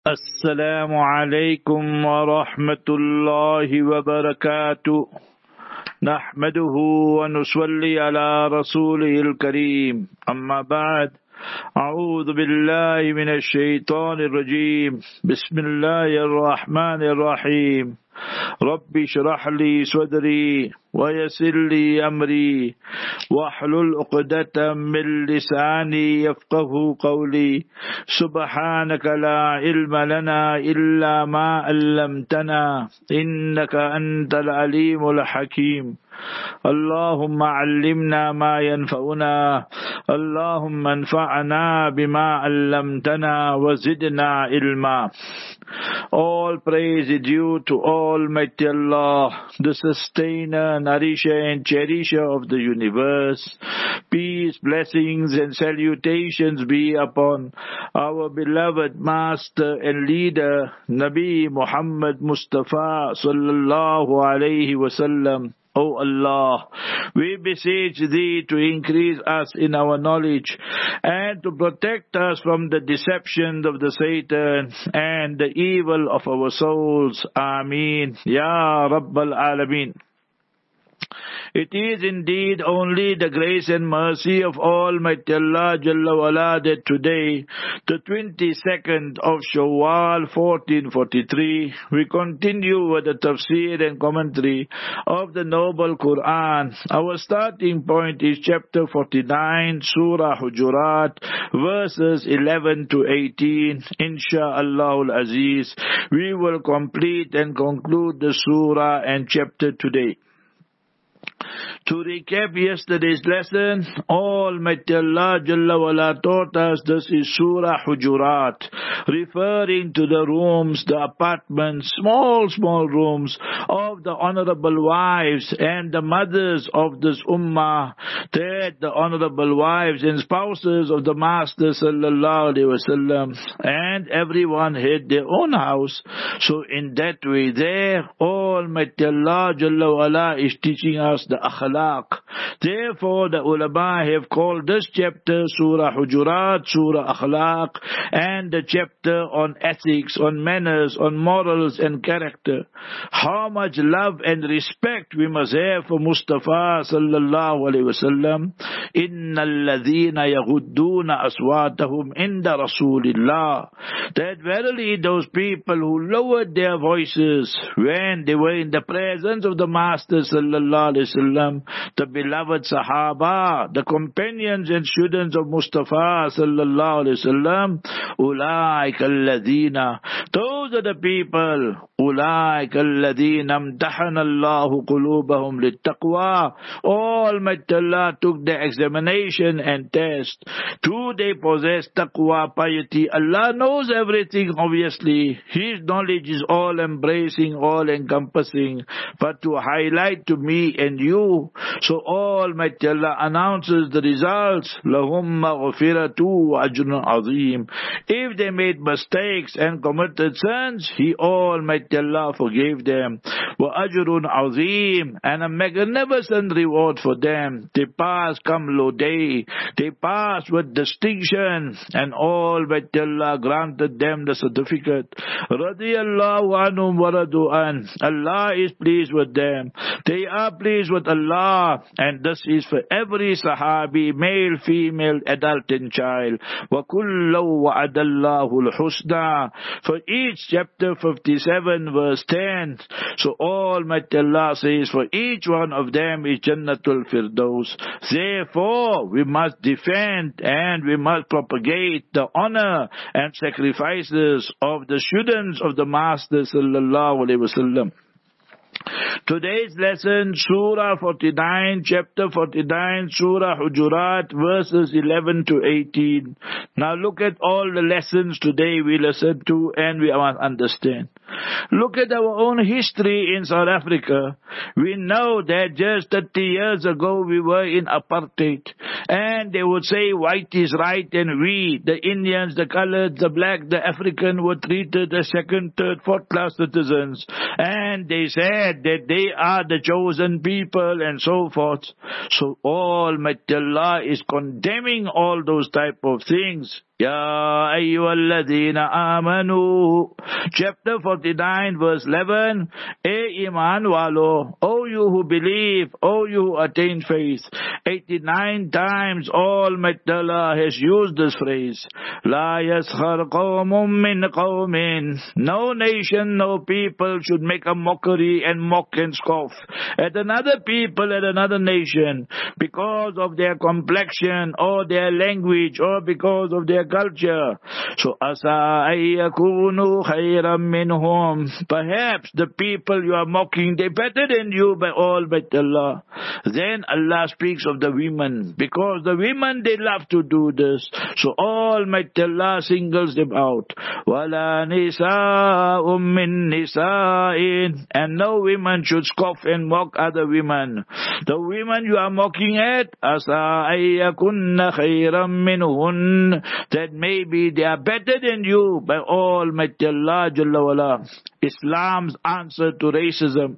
السلام عليكم ورحمة الله وبركاته. نحمده ونصلي على رسوله الكريم. أما بعد، أعوذ بالله من الشيطان الرجيم. بسم الله الرحمن الرحيم. رب اشرح لي صدري ويسر لي أمري واحلل عقدة من لساني يفقه قولي. سبحانك لا علم لنا إلا ما علمتنا إنك أنت العليم الحكيم. اللهم علمنا ما ينفعنا، اللهم انفعنا بما علمتنا وزدنا علما. All praise is due to Almighty Allah, the sustainer, nourisher and cherisher of the universe. Peace, blessings and salutations be upon our beloved master and leader, Nabi Muhammad Mustafa sallallahu alayhi wasallam. O Allah, we beseech Thee to increase us in our knowledge and to protect us from the deception of the Satan and the evil of our souls. Ameen. Ya Rabbal Alameen. It is indeed only the grace and mercy of Almighty Allah Jalla wala that today, the 22nd of Shawwal 1443, we continue with the tafsir and commentary of the Noble Quran. Our starting point is chapter 49, Surah Hujurat, verses 11 to 18. Insha'Allah al-Aziz, we will complete and conclude the surah and chapter today. To recap yesterday's lesson, Almighty Allah Jalla wala taught us this is Surah Hujurat, referring to the rooms, the apartments, small rooms of the honorable wives and the mothers of this ummah, that the honorable wives and spouses of the Master Sallallahu Alaihi Wasallam, and everyone had their own house. So in that way there, Almighty Allah Jalla wala is teaching us the akhlaq. Therefore, the ulama have called this chapter Surah Hujurat, Surah Akhlaq, and the chapter on ethics, on manners, on morals and character. How much love and respect we must have for Mustafa sallallahu alaihi wasallam. Innal ladhina yaghudduna aswatahum inda Rasulillah. That verily those people who lowered their voices when they were in the presence of the Master sallallahu alaihi wasallam, the beloved Sahaba, the companions and students of Mustafa sallallahu alaihi wasallam, ulaika alladhina, those are the people, ulaika alladhina amtahana Allahu qulubahum littaqwa. Almighty Allah took the examination and test. Do they possess taqwa, piety? Allah knows everything, obviously. His knowledge is all embracing, all encompassing. But to highlight to me and you, so Almighty Allah announces the results. Lahum maghfiratu wa ajrun azim. If they made mistakes and committed sins, He Almighty Allah forgave them. Wa ajrun azim, and a magnificent reward for them. They pass come low day. They pass with distinction, and Almighty Allah granted them the certificate. Radiyallahu anhum wa radu an. Allah is pleased with them. They are pleased with Allah. And this is for every Sahabi, male, female, adult and child. وَكُلَّوْ وَعَدَ اللَّهُ الْحُسْنَى. For each chapter 57 verse 10. So Almighty Allah says for each one of them is Jannatul Firdaus. Therefore we must defend and we must propagate the honor and sacrifices of the students of the Master Sallallahu Alaihi Wasallam. Today's lesson, Surah 49, chapter 49, Surah Hujurat, verses 11 to 18. Now look at all the lessons today we listen to and we must understand. Look at our own history in South Africa. We know that just 30 years ago we were in apartheid. And they would say white is right and we, the Indians, the colored, the black, the African were treated as second, third, fourth class citizens. And they said that they are the chosen people and so forth. So Almighty Allah is condemning all those type of things. Ya ayyuhalladhina amanu. Chapter 49 verse 11. E iman walo, O you who believe, O you who attain faith. 89 times Almighty Allah has used this phrase. La yaskhar qawmun min qawmin. No nation, no people should make a mockery and mock and scoff at another people, at another nation, because of their complexion or their language or because of their culture. So, asa ayyakunu khayran minhum. Perhaps the people you are mocking, they're better than you by Almighty Allah. Then Allah speaks of the women, because the women, they love to do this. So Almighty Allah singles them out. Wala nisa'um min nisa'in. And no women should scoff and mock other women. The women you are mocking at, asa ayyakunna khayran minhun, that maybe they are better than you by Almighty Allah Jalla wala. Islam's answer to racism.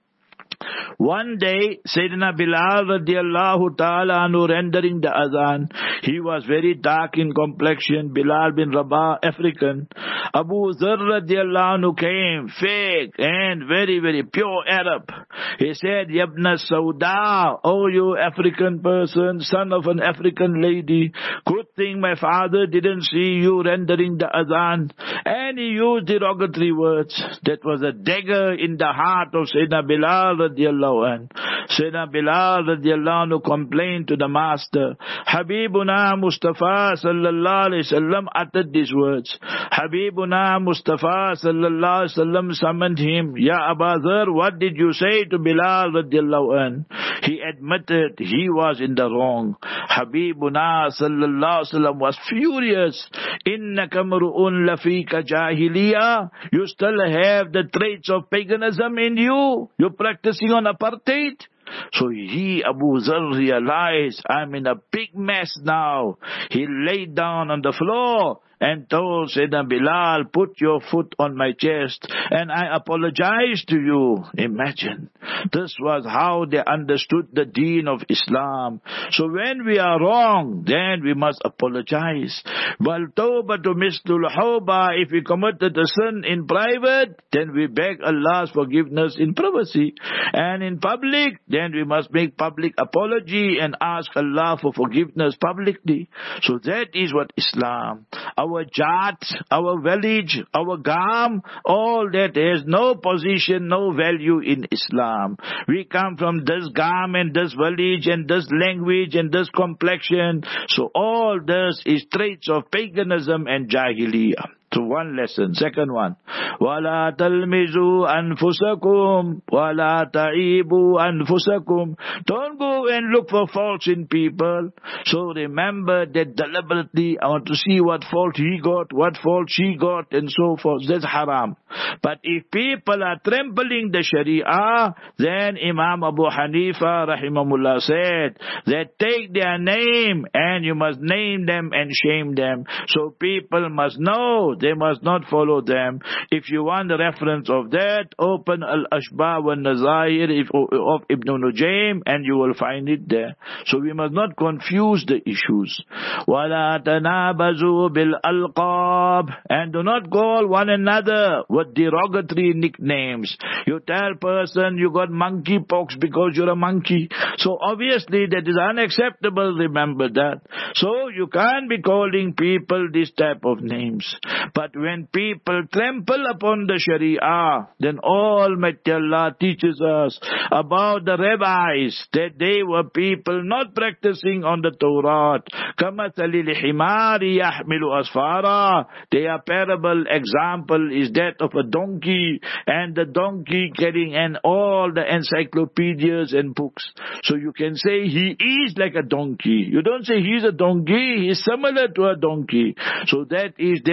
One day, Sayyidina Bilal radiallahu ta'ala anhu rendering the azan. He was very dark in complexion, Bilal bin Rabah, African. Abu Dharr radiallahu anhu came, fake and very, very pure Arab. He said, Yabna Sauda, oh you African person, son of an African lady, good thing my father didn't see you rendering the azan. And he used derogatory words. That was a dagger in the heart of Sayyidina Bilal radiallahu anhu. Sayyidina Bilal radiallahu anhu complained to the master. Habibuna Mustafa sallallahu alayhi wasallam uttered these words. Habibuna Mustafa sallallahu alayhi wasallam summoned him. Ya Abu Dharr, what did you say to Bilal radiallahu anhu? He admitted he was in the wrong. Habibuna sallallahu alayhi wasallam was furious. Innaka mru'un lafika jahiliya. You still have the traits of paganism in you. You're practicing on apartheid. So he, Abu Dharr, realized, I'm in a big mess now. He laid down on the floor and told Sayyidina Bilal, put your foot on my chest and I apologize to you. Imagine. This was how they understood the deen of Islam. So when we are wrong, then we must apologize. Wal tawbatu mislul hawba. If we committed a sin in private, then we beg Allah's forgiveness in privacy. And in public, then we must make public apology and ask Allah for forgiveness publicly. So that is what Islam. Our Jat, our village, our Gam, all that has no position, no value in Islam. We come from this Gam and this village and this language and this complexion. So all this is traits of paganism and Jahiliyyah. So one lesson. Second one. وَلَا تَلْمِزُوا أَنفُسَكُمْ وَلَا تَعِيبُوا أَنفُسَكُمْ. Don't go and look for faults in people. So remember that deliberately, I want to see what fault he got, what fault she got, and so forth. That's haram. But if people are trampling the Sharia, then Imam Abu Hanifa rahimahullah said that take their name and you must name them and shame them. So people must know. They must not follow them. If you want the reference of that, open Al-Ashbah wa Nazair of Ibn Nujaym and you will find it there. So we must not confuse the issues. وَلَا تَنَابَزُوا بِالْأَلْقَابِ. And do not call one another with derogatory nicknames. You tell person you got monkey pox because you're a monkey. So obviously that is unacceptable, remember that. So you can't be calling people this type of names. But when people trample upon the Sharia, then Almighty Allah teaches us about the rabbis, that they were people not practicing on the Torah. كَمَثَلِ الْحِمَارِ يَحْمِلُ أَسْفَارًا. Their parable example is that of a donkey, and the donkey carrying all the encyclopedias and books. So you can say he is like a donkey. You don't say he's a donkey, he's similar to a donkey. So that is therefore, if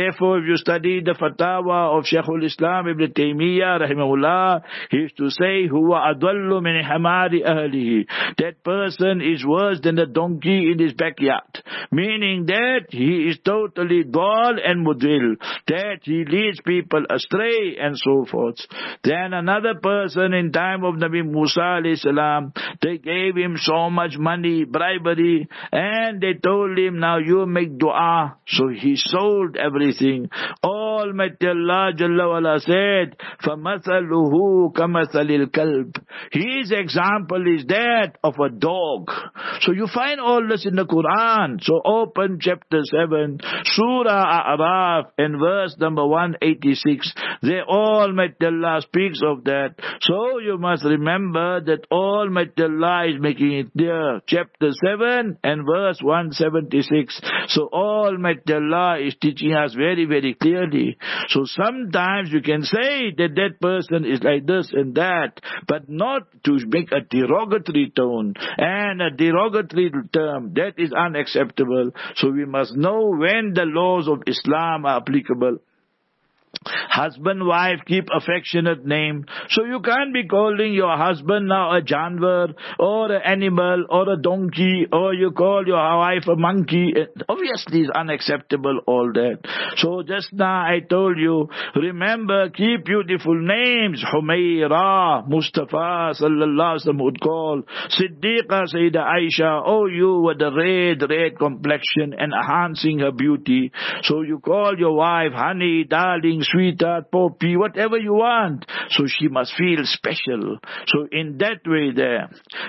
you study the fatwa of Shaykhul Islam Ibn Taymiyyah rahimahullah, he used to say, huwa adallu min hamari ahlihi. That person is worse than the donkey in his backyard. Meaning that he is totally dull and mudil, that he leads people astray and so forth. Then another person in time of Nabi Musa alayhi salam, they gave him so much money, bribery, and they told him, now you make dua. So he sold everything. Almighty Allah Jalla wala said, فَمَثَلُهُ كَمَثَلِ الْكَلْبِ. His example is that of a dog. So you find all this in the Quran. So open chapter 7, Surah A'raf, and verse number 186. There Almighty Allah speaks of that. So you must remember that Almighty Allah is making it clear. Chapter 7 and verse 176. So Almighty Allah is teaching us very, very clearly. So sometimes you can say that that person is like this and that, but not to make a derogatory tone and a derogatory term. That is unacceptable. So we must know when the laws of Islam are applicable. Husband, wife, keep affectionate name. So you can't be calling your husband now a janwar or an animal or a donkey, or you call your wife a monkey. Obviously it's unacceptable, all that. So just now I told you, remember, keep beautiful names. Humayra, Mustafa sallallahu alaihi wasallam would call. Siddiqa, Sayyidah Aisha, oh you with the red complexion and enhancing her beauty. So you call your wife honey, darling, sweetheart, poppy, whatever you want. So she must feel special. So in that way there.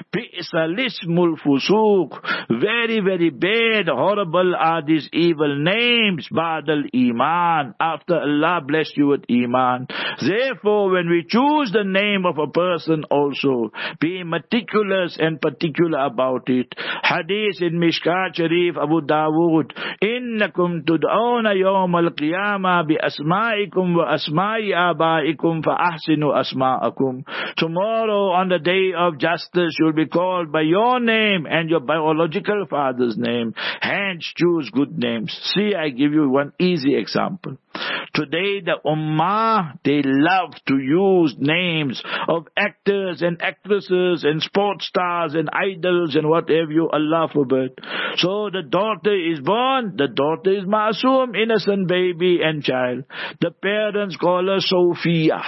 Bi'sa lismul fusuq. Very, very bad, horrible are these evil names. Ba'dal iman. After Allah blessed you with iman. Therefore, when we choose the name of a person also, be meticulous and particular about it. Hadith in Mishkat Sharif, Abu Dawood. Innakum tud'awna yawm al-qiyamah bi asma'ikum wa asma'i abaikum fa ahsinu asma'akum. Tomorrow on the day of justice you'll be called by your name and your biological father's name. Hence choose good names. See, I give you one easy example. Today the ummah, they love to use names of actors and actresses and sports stars and idols and what have you, Allah forbid. So the daughter is born, the daughter is Masoom, innocent baby and child. The parents call her Sophia.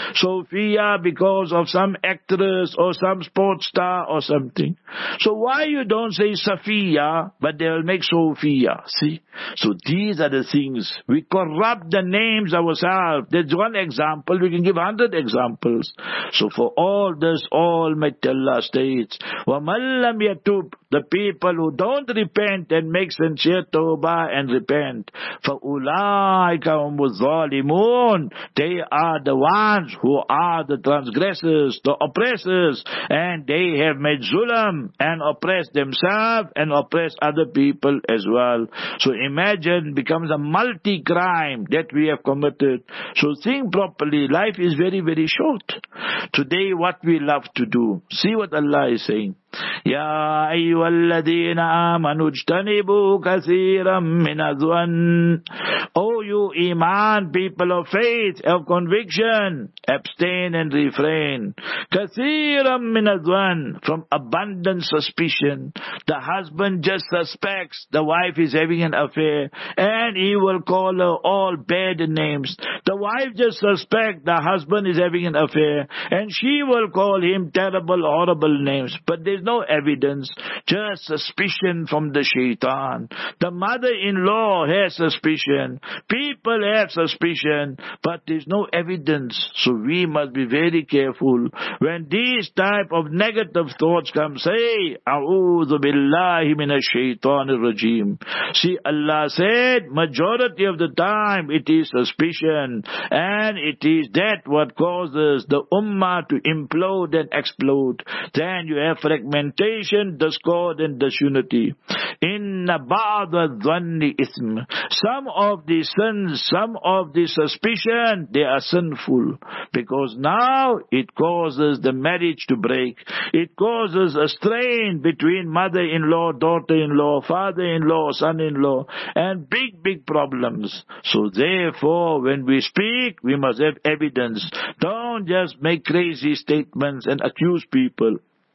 Sophia because of some actress or some sports star or something. So why you don't say Safiya, but they will make Sophia? See? So these are the things. We corrupt the names ourselves. There's one example. We can give 100 examples. So for all this, Almighty Allah states, وَمَنْ لَمْ يَتُوبْ. The people who don't repent and make sincere tawbah and repent, فَأُولَٰئِكَ هُمُ الظَّالِمُونَ. They are the ones who are the transgressors, the oppressors, and they have made zulam and oppressed themselves and oppressed other people as well. So imagine, becomes a multi-crime that we have committed. So think properly. Life is very, very short. Today what we love to do. See what Allah is saying. Ya ayyuhalladhina amanu ijtanibu kathiran min adh-dhann. O you Iman, people of faith, of conviction, abstain and refrain. Kathiran min adh-dhann, from abundant suspicion. The husband just suspects the wife is having an affair and he will call her all bad names. The wife just suspects the husband is having an affair and she will call him terrible, horrible names. But there's no evidence, just suspicion from the shaitan. The mother-in-law has suspicion. People have suspicion, but there's no evidence. So we must be very careful. When these type of negative thoughts come, say, A'udhu billahi minash shaitanir rajim. See, Allah said, majority of the time it is suspicion, and it is that what causes the ummah to implode and explode. Then you have fragmentation, discord and disunity. Inna ba'da dhanni ism. Some of the even some of the suspicion, they are sinful. Because now it causes the marriage to break. It causes a strain between mother-in-law, daughter-in-law, father-in-law, son-in-law, and big problems. So therefore, when we speak, we must have evidence. Don't just make crazy statements and accuse people.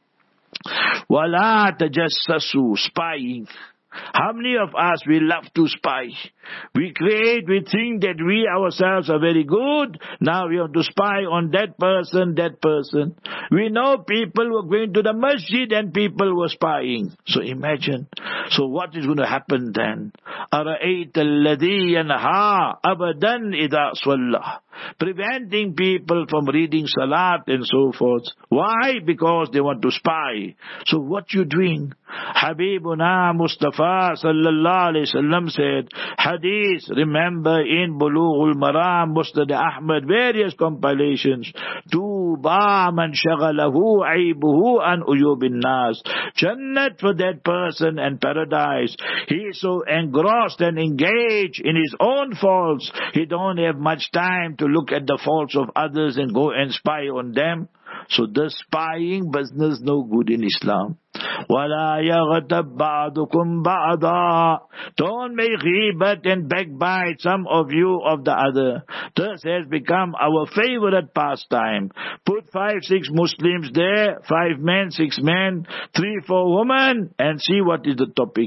وَلَا تَجَسَّسُوا, spying. How many of us, we love to spy? We think that we ourselves are very good. Now we have to spy on that person. We know people were going to the masjid and people were spying. So imagine. So what is going to happen then? أَرَأَيْتَ الَّذِي يَنْهَى أَبَدًا إِذَا صَلَّى, preventing people from reading salat and so forth. Why? Because they want to spy. So what you doing? Habibuna Mustafa sallallahu alayhi wasallam said, hadith, remember in Bulughul Maram, Musnad Ahmad, various compilations, Tuba man shaghalahu aibuhu an uyubin nas. Jannat for that person and paradise. He is so engrossed and engaged in his own faults, he don't have much time to look at the faults of others and go and spy on them. So the spying business no good in Islam. وَلَا يَغْتَبْ بَعْضُكُمْ بَعْضًا, don't make ghibat and backbite some of you of the other. This has become our favorite pastime. Put 5-6 Muslims there, 5 men, 6 men, 3-4 women, and see what is the topic.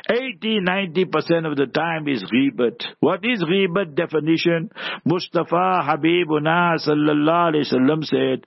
80-90% of the time is ghibat. What is ghibat definition? Mustafa Habibuna sallallahu alayhi wasallam said,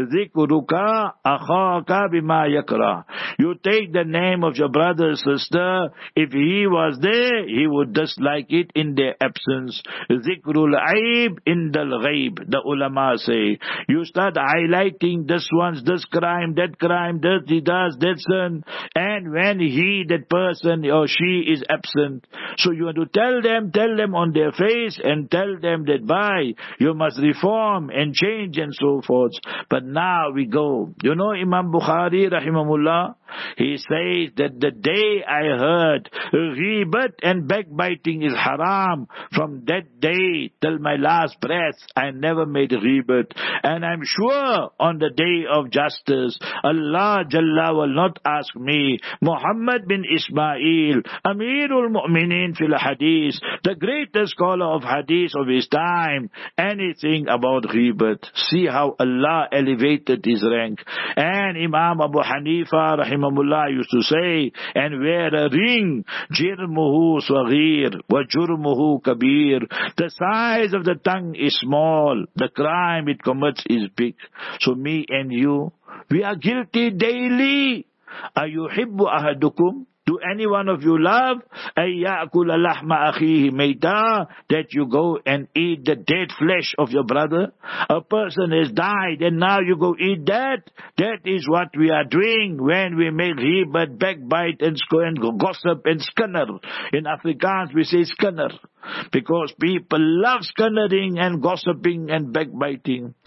ذِكْرُكَ أَخَاكَ بِمَا يَكْرَهُ. You take the name of your brother or sister. If he was there, he would dislike it in their absence. Zikrul aib indal ghaib, the ulama say. You start highlighting this crime, that he does, that sin. And when that person or she is absent. So you have to tell them on their face and tell them that you must reform and change and so forth. But now we go. You know Imam Bukhari rahimahullah, he says that the day I heard ghibat and backbiting is haram, from that day till my last breath, I never made ghibat. And I'm sure on the day of justice, Allah Jalla will not ask me, Muhammad bin Ismail, Amirul Mu'minin fil Hadith, the greatest scholar of Hadith of his time, anything about ghibat. See how Allah elevated his rank. And Imam Abu Hanifa rahimahullah used to say, and wear a ring, jirmuhu saghir wa jurmuhu kabir. The size of the tongue is small, the crime it commits is big. So me and you, we are guilty daily. Ayuhibbu ahadukum, do any one of you love ayyakula lahma akhihi mayta, that you go and eat the dead flesh of your brother? A person has died and now you go eat that? That is what we are doing when we make ghibat, backbite and gossip and skinner. In Afrikaans we say skinner, because people love skinnering and gossiping and backbiting.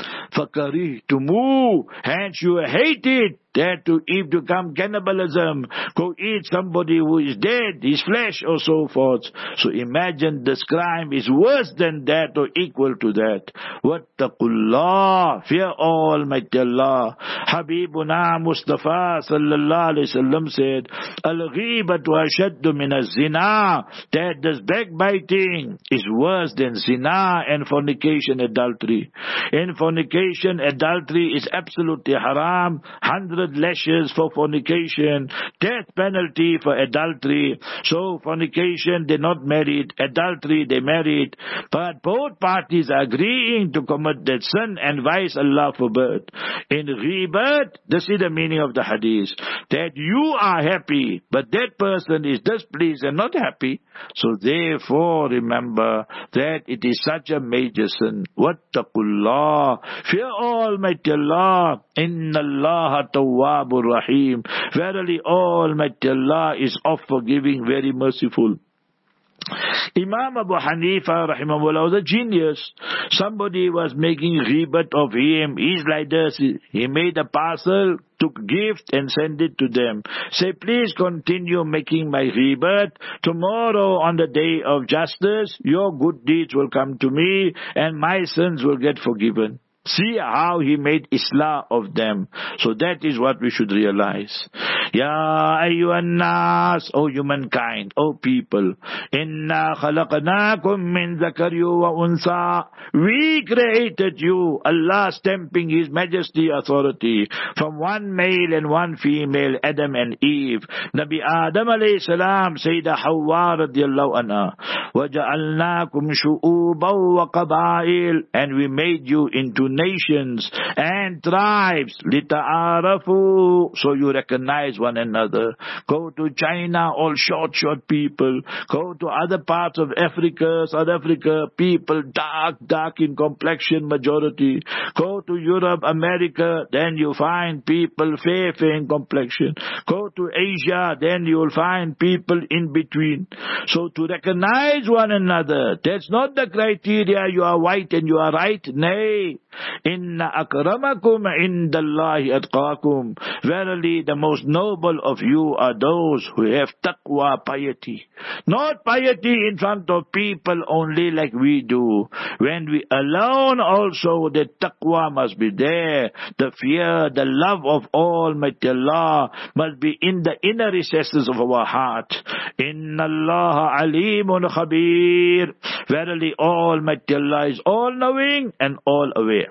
Fakarihtumu, hence you hate it. That to become cannibalism, go eat somebody who is dead, his flesh or so forth. So imagine this crime is worse than that or equal to that. Wattaqullah, fear Almighty Allah. Habibuna Mustafa sallallahu alayhi wasallam said, Al-ghibatu ashaddu min az-zina, that this backbiting is worse than zina and fornication, adultery. In fornication, adultery is absolutely haram. 100 lashes for fornication, death penalty for adultery. So fornication, they're not married, adultery, they married. But both parties are agreeing to commit that sin, and vice Allah forbid. In ghibat, this is the meaning of the hadith, that you are happy, but that person is displeased and not happy. So therefore remember that it is such a major sin. Wattaqullah, fear Almighty Allah. Inna Allah Tawwabur Rahim. Verily Almighty Allah is oft forgiving, very merciful. Imam Abu Hanifa rahimahullah was a genius. Somebody was making ghibat of him. He's like this. He made a parcel, took gift and sent it to them. Say, please continue making my ghibat. Tomorrow on the day of justice, your good deeds will come to me and my sins will get forgiven. See how he made islah of them. So that is what we should realize. Ya ayyuhan nas, O humankind, O people. Inna khalaqnakum min zakari wa unsa. We created you, Allah stamping His Majesty authority, from one male and one female, Adam and Eve. Nabi Adam alayhi salam, Sayyidah Hawwa radiyallahu anha. وَجَعَلْنَاكُمْ شُعُوبًا وَقَبَائِلٍ. And we made you into nations and tribes. لِتَعَارَفُوا. So you recognize one another. Go to China, all short people. Go to other parts of Africa, South Africa, people dark in complexion majority. Go to Europe, America, then you find people fair in complexion. Go to Asia, then you will find people in between. So to recognize one another, that's not the criteria you are white and you are right. Nay. Inna akramakum indallahi atqakum. Verily the most noble of you are those who have taqwa, piety. Not piety in front of people only like we do. When we alone also, the taqwa must be there. The fear, the love of Almighty Allah must be in the inner recesses of our heart. Inna Allah alimun khabir. Verily Almighty Allah is all-knowing and all-aware.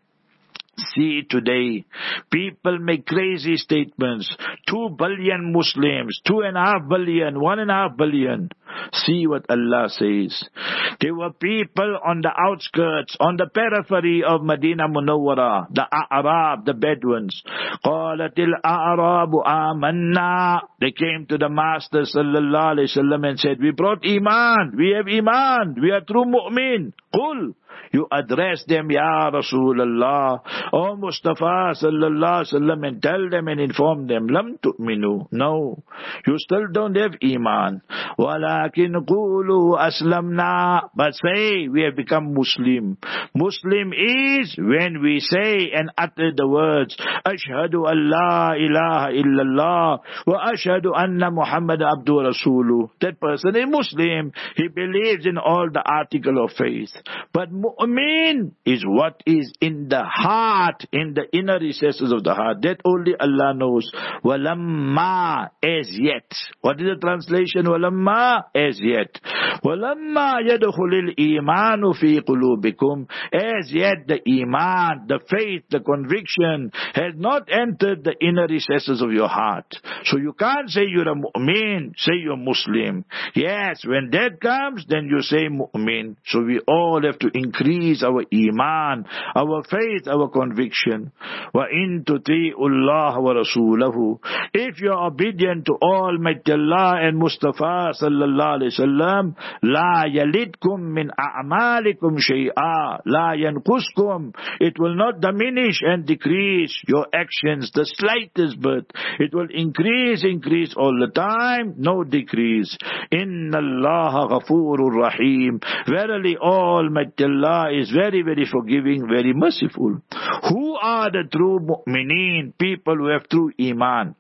See today, people make crazy statements. 2 billion Muslims, 2.5 billion, 1.5 billion. See what Allah says. There were people on the outskirts, on the periphery of Medina Munawwara, the A'rab, the Bedouins. قَالَتِ الْأَعْرَابُ آمَنَّا. They came to the Master sallallahu alayhi wasallam and said, we brought Iman, we have Iman, we are true mu'min. Qul. You address them, Ya Rasulullah, O Mustafa sallallahu alaihi wasallam, and tell them and inform them, Lam tu'minu. No, you still don't have Iman. Walakin qulu aslamna. But say, we have become Muslim. Muslim is when we say and utter the words, Ashhadu an la ilaha illallah wa ashhadu anna Muhammad abdu rasuluh. That person is Muslim. He believes in all the article of faith. But mu'min is what is in the heart, in the inner recesses of the heart. That only Allah knows. Walamma, as yet. What is the translation? Walamma, as yet. Walamma yadkhulul imanu fi qulubikum. As yet the iman, the faith, the conviction has not entered the inner recesses of your heart. So you can't say you're a mu'min, say you're Muslim. Yes, when that comes, then you say mu'min. So we all have to increase our iman, our faith, our conviction. وَإِن تُطِيعُوا اللَّهَ وَرَسُولَهُ. If you are obedient to Almighty Allah and Mustafa sallallahu alayhi wasallam, لَا يَلِدْكُم مِّنْ أَعْمَالِكُمْ شَيْئًا لَا يَنْقُصْكُم. It will not diminish and decrease your actions the slightest bit. It will increase all the time, no decrease. إِنَّ اللَّهَ غَفُورٌ رَحِيمٌ. Verily Almighty Allah is very, very forgiving, very merciful. Who are the true mu'mineen? People who have true iman.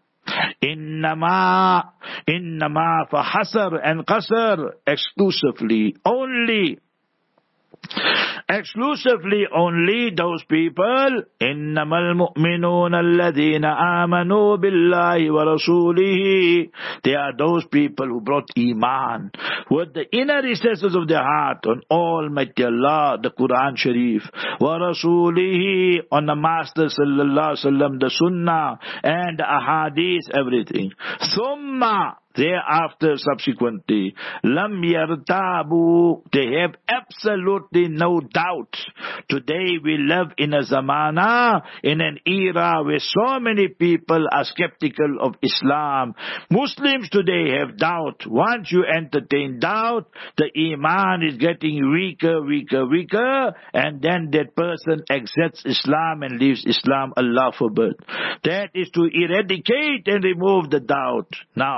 Innama for hasr and qasr, exclusively, only those people. Innamal mu'minuna alladhina amanu billahi wa rasulihi. They are those people who brought iman with the inner recesses of their heart on Almighty Allah, the Quran Sharif, wa rasulihi, on the Master sallallahu alaihi wasallam, the Sunnah and the Ahadith, everything. Summa, thereafter, subsequently, lam yartabu, they have absolutely no doubt. Today we live in a zamana, in an era where so many people are skeptical of Islam. Muslims today have doubt. Once you entertain doubt, the iman is getting weaker, and then that person accepts Islam and leaves Islam. Allah forbid. That is to eradicate and remove the doubt. Now how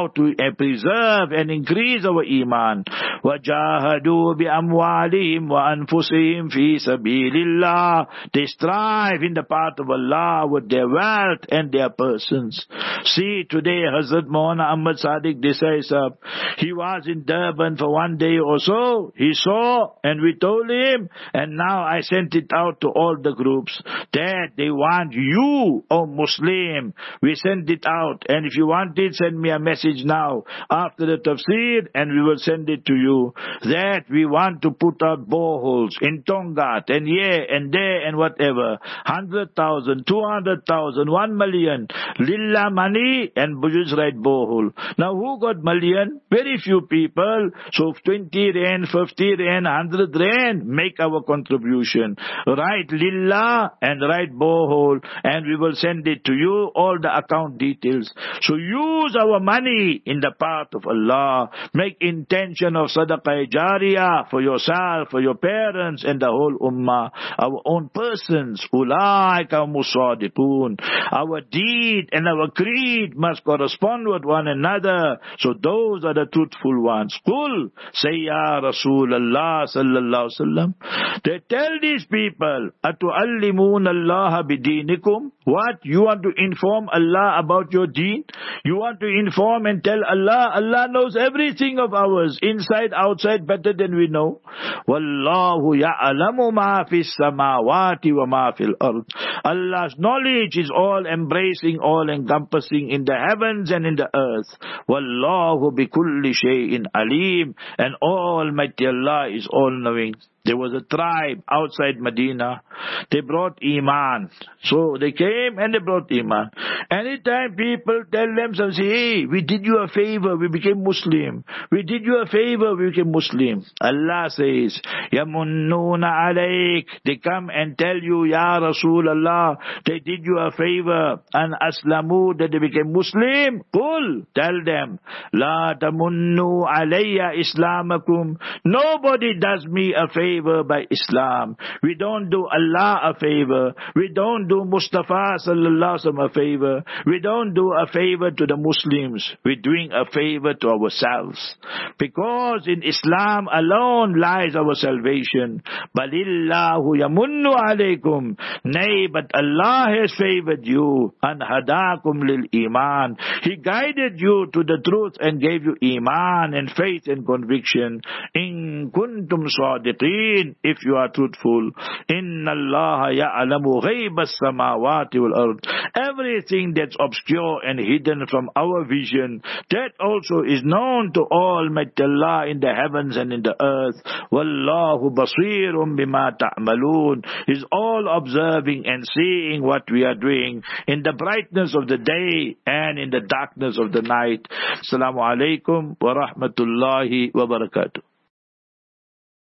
how to preserve and increase our iman. وَجَاهَدُوا بِأَمْوَالِهِمْ وَأَنفُسِهِمْ فِي سَبِيلِ اللَّهِ. They strive in the path of Allah with their wealth and their persons. See, today Hazrat Maulana Ahmad Sadiq Desai Sahab, he was in Durban for one day or so. He saw and we told him, and now I sent it out to all the groups that they want you, O Muslim. We sent it out, and if you want it, send me a message now after the tafsir and we will send it to you, that we want to put out boreholes in Tongat and here and there and whatever, 100,000, 200,000, 1 million, lillah money and Bujuz right borehole. Now who got million? Very few people. So 20 rand, 50 rand, 100 rand, make our contribution. Write lillah and write borehole and we will send it to you, all the account details. So use our money in the path of Allah. Make intention of sadaqah jariyah for yourself, for your parents and the whole ummah. Our own persons, ulaika musadiqun. Our deed and our creed must correspond with one another. So those are the truthful ones. Qul, say ya Rasulullah sallallahu alaihi wasallam. They tell these people, atu'allimuna Allah bidinikum. What? You want to inform Allah about your deen? You want to inform and tell Allah? Allah knows everything of ours, inside, outside, better than we know. Wallahu ya'alamu ma fis samawati wa ma fil ard. Allah's knowledge is all embracing, all encompassing in the heavens and in the earth. Wallahu bi kulli shay'in alim. And Almighty Allah is all knowing. There was a tribe outside Medina. They brought Iman. So they came and they brought Iman. Anytime people tell them, hey, we did you a favor, we became Muslim. We did you a favor, we became Muslim. Allah says, Yamunnuna alayk. They come and tell you, Ya Rasulullah, they did you a favor. And aslamu, that they became Muslim. Qul, tell them, La tamunnu alayya islamakum. Nobody does me a favor by Islam. We don't do Allah a favor. We don't do Mustafa sallallahu alaihi wasallam a favor. We don't do a favor to the Muslims. We're doing a favor to ourselves. Because in Islam alone lies our salvation. Balillahu yamunnu alaykum. Nay, but Allah has favored you. And hadakum lil iman. He guided you to the truth and gave you iman and faith and conviction. In kuntum sadiqin. If you are truthful. Inna Allah ya'alamu ghaibas samawati wal ard. Everything that's obscure and hidden from our vision, that also is known to Almighty Allah in the heavens and in the earth. Wallahu basirun bima ta'malun. He's all observing and seeing what we are doing in the brightness of the day and in the darkness of the night. Assalamu alaikum wa rahmatullahi wa barakatuh.